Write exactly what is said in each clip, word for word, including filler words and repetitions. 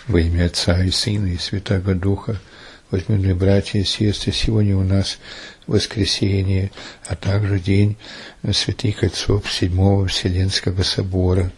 Во имя Отца и Сына и Святаго Духа. Возлюбленные братья и сестры, сегодня у нас воскресенье, а также день святых отцов Седьмого Вселенского собора.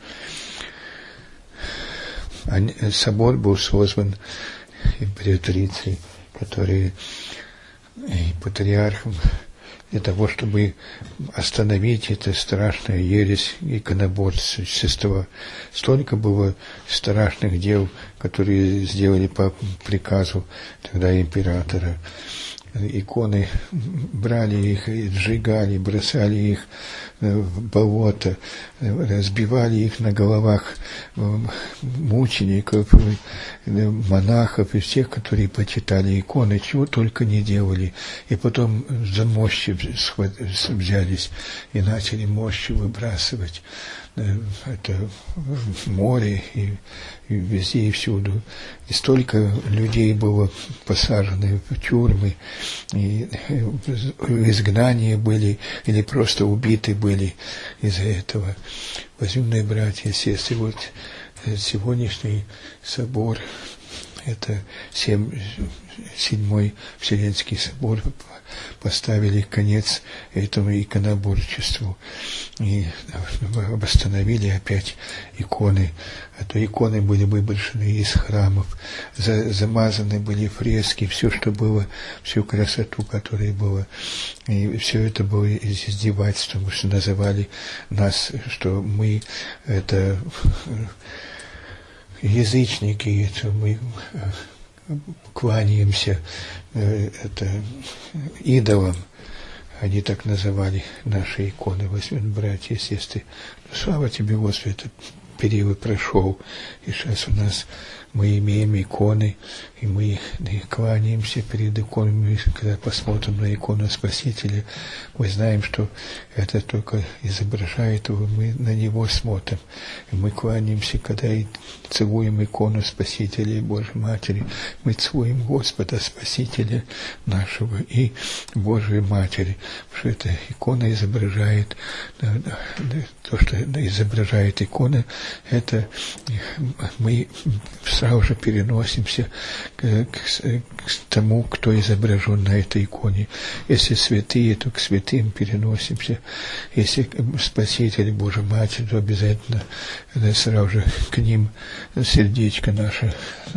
Собор был созван императрицей, которая и патриархом, для того, чтобы остановить это страшное ересь иконоборчества. Столько было страшных дел, которые сделали по приказу тогда императора. Иконы брали их, сжигали, бросали их в болото, разбивали их на головах мучеников, монахов и всех, которые почитали иконы, чего только не делали. И потом за мощи взялись и начали мощи выбрасывать. Это в море и, и везде и всюду. И столько людей было посажено в тюрьмы, и в изгнании были, или просто убиты были из-за этого. Возлюбленные братья и сестры, вот сегодняшний собор, это семь, седьмой Вселенский собор, поставили конец этому иконоборчеству и восстановили опять иконы. А то иконы были выброшены из храмов, за, замазаны были фрески, все, что было, всю красоту, которая была. И все это было издевательством, что называли нас, что мы это язычники, это мы кланяемся это идолам. Они так называли наши иконы. Возьмем, братья и сестры. Слава Тебе, Господи, этот период прошел. И сейчас у нас мы имеем иконы, и мы кланяемся перед иконами. Когда посмотрим на икону Спасителя, мы знаем, что это только изображает его, мы на него смотрим. И мы кланяемся, когда и целуем икону Спасителя и Божьей Матери. Мы целуем Господа Спасителя нашего и Божьей Матери. Потому что эта икона изображает, то, что изображает икона, это мы сразу же переносимся к, к, к тому, кто изображен на этой иконе. Если святые, то к святым переносимся. Если Спаситель, Божья Матерь, то обязательно сразу же к ним сердечко наше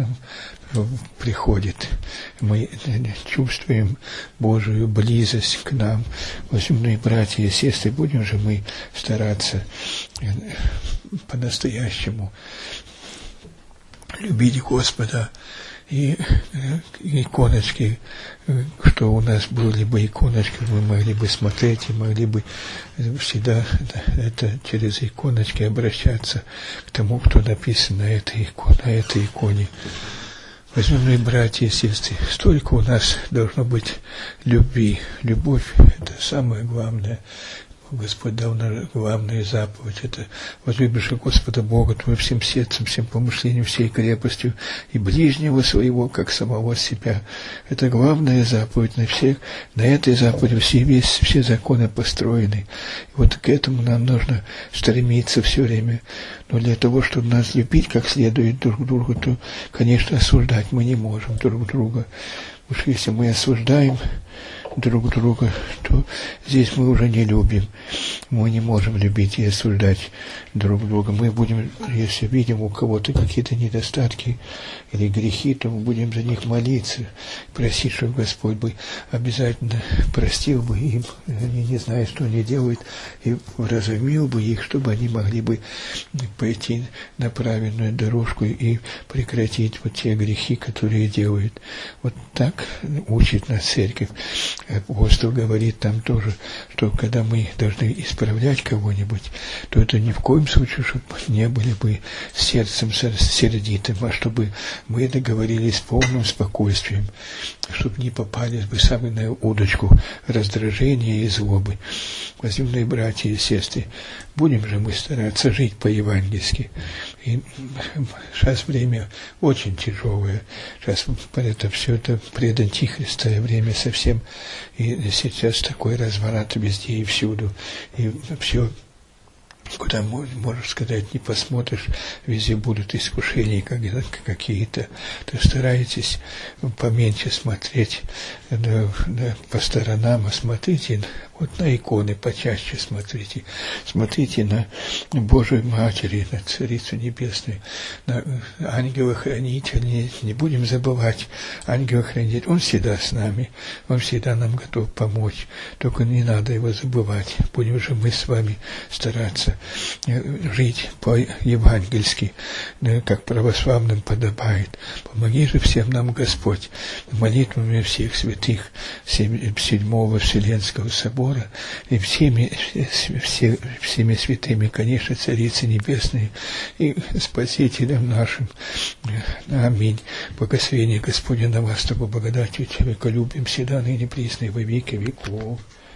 приходит. Мы чувствуем Божию близость к нам. Возлюбленные братья и сестры, будем же мы стараться по-настоящему любить Господа, и иконочки, что у нас были бы иконочки, мы могли бы смотреть и могли бы всегда это через иконочки обращаться к тому, кто написан на этой иконе, на этой иконе. Возлюбленные братья и сестры, столько у нас должно быть любви. Любовь – это самое главное. Господь дал нам главную заповедь. Это возлюбишь Господа Бога твоего всем сердцем, всем помышлением, всей крепостью и ближнего своего, как самого себя. Это главная заповедь на всех. На этой заповеди все, весь, все законы построены. И вот к этому нам нужно стремиться все время. Но для того, чтобы нас любить как следует друг друга, то, конечно, осуждать мы не можем друг друга. Уж если мы осуждаем друг друга, то здесь мы уже не любим. Мы не можем любить и осуждать друг друга. Мы будем, если видим у кого-то какие-то недостатки или грехи, то мы будем за них молиться, просить, чтобы Господь бы обязательно простил бы им, они не знают, что они делают, и вразумил бы их, чтобы они могли бы пойти на правильную дорожку и прекратить вот те грехи, которые делают. Вот так учит нас церковь. Апостол говорит там тоже, что когда мы должны исправлять кого-нибудь, то это ни в коем случае, чтобы не были бы сердцем сердитым, а чтобы мы договорились с полным спокойствием, чтобы не попались бы сами на удочку раздражения и злобы. Возлюбленные братья и сестры, будем же мы стараться жить по-евангельски. И сейчас время очень тяжелое. Сейчас это все это предантихристовое время совсем. И сейчас такой разворот везде и всюду. И все куда, можно сказать, не посмотришь, везде будут искушения какие-то. То старайтесь поменьше смотреть да, да, по сторонам, а смотрите вот на иконы, почаще смотрите. Смотрите на Божию Матерь, на Царицу Небесную, на ангела-хранителя. Не будем забывать, ангел-хранитель, он всегда с нами, он всегда нам готов помочь. Только не надо его забывать. Будем же мы с вами стараться жить по-евангельски, как православным подобает. Помоги же всем нам, Господь, молитвами всех святых Седьмого Вселенского собора и всеми, все, всеми святыми, конечно, Царицы Небесной и Спасителем нашим. Аминь. Благословение Господне на вас, тобой благодатью человеколюбием всегда, ныне присно и во веки веков.